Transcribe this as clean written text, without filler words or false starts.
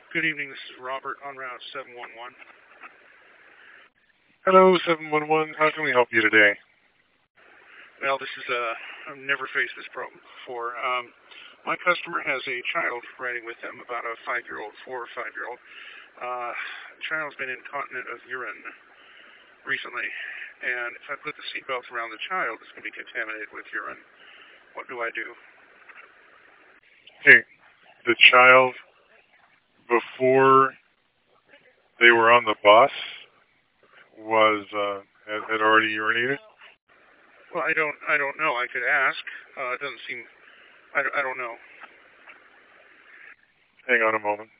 Good evening. This is Robert on Route 711. Hello, 711. How can we help you today? Well, I've never faced this problem before. My customer has a child riding with them, about a 5-year-old, 4 or 5-year-old. The child's been incontinent of urine recently, and if I put the seatbelt around the child, it's going to be contaminated with urine. What do I do? Hey, the child, before they were on the bus, had already urinated? Well, I don't know. I could ask. It doesn't seem. I don't know. Hang on a moment.